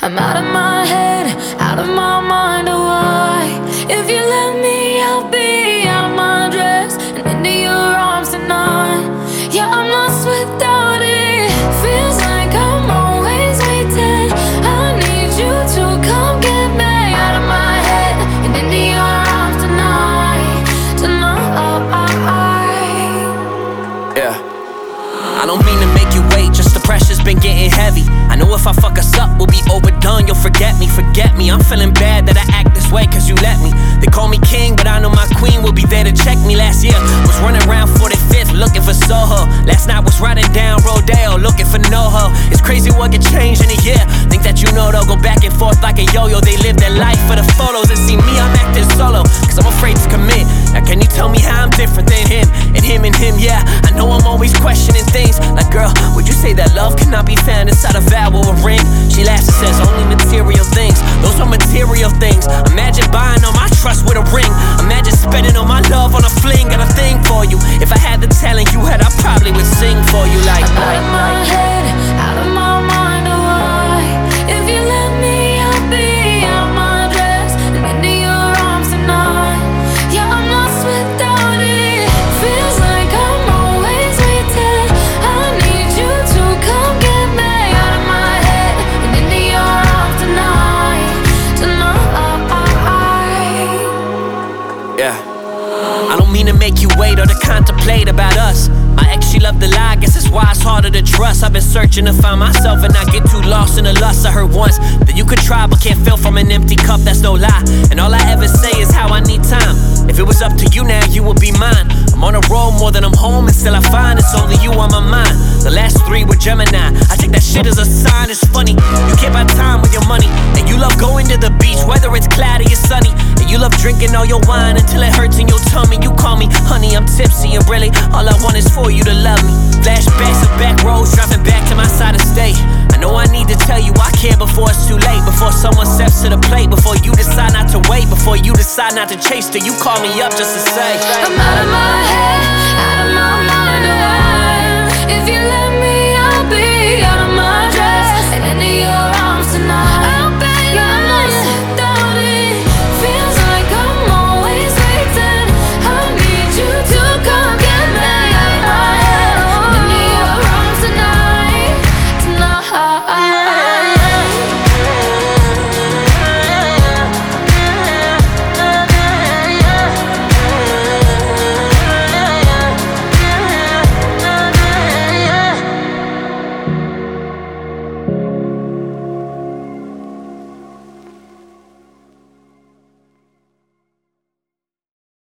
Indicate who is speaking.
Speaker 1: I'm out of my head, out of my mind, oh why? If you let me, I'll be out of my dress and into your arms tonight. Yeah, I'm lost without it. Feels like I'm always waiting. I need you to come get me out of my head and into your arms tonight.
Speaker 2: Yeah, I don't mean to make you wait, just the pressure's been getting heavy. I know if I fuck us up, we'll be overdone. You'll forget me. I'm feeling bad that I act this way cause you let me. They call me king, but I know my queen will be there to check me. Last year, was running around 45th looking for Soho. Last night was riding down Rodeo looking for NoHo. It's crazy what can change in a year. Think that you know they'll go back and forth like a yo-yo. They live their life for the photos and see me, I'm acting solo cause I'm afraid to commit. Now can you tell me how I'm different than him? And him, yeah, I know I'm always questioning things. Like girl, would you say that love cannot be found inside a vow or a ring? She laughs and says only material things. Those are material things. Imagine buying all my trust with a ring. Imagine spending all my love on a fling. Got a thing for you. If I had the talent you had, I probably would sing for you like
Speaker 1: I'm out of my head, out of my mind, oh why? If you let me, I'll be out of my dress and into your arms tonight. Yeah, I'm lost without it. Feels like I'm always waiting. I need you to come get me out of my head and into your arms tonight.
Speaker 2: Yeah, I don't mean to make you wait or to contemplate about us. My ex, she loved to lie, guess that's why it's harder to trust. I've been searching to find myself and I get too lost in the lust. I heard once that you could try but can't fill from an empty cup, that's no lie. And all I ever say is how I need time. If it was up to you now, you would be mine. I'm on a road more than I'm home and still I find it's only you on my mind. The last 3 were Gemini, I take that shit as a sign. It's funny, you can't buy time with your money. And you love going to the beach, whether it's cloudy or sunny. And you love drinking all your wine until it hurts in your tummy. You call me honey, I'm tipsy and really all I want is for you to love me. Flashbacks of back roads, driving back to my side of state. I know I need to tell you I care before it's too late. Before someone steps to the plate, before you decide not to wait, before you decide not to chase till you call me up just to say
Speaker 1: I'm out of my head, out of my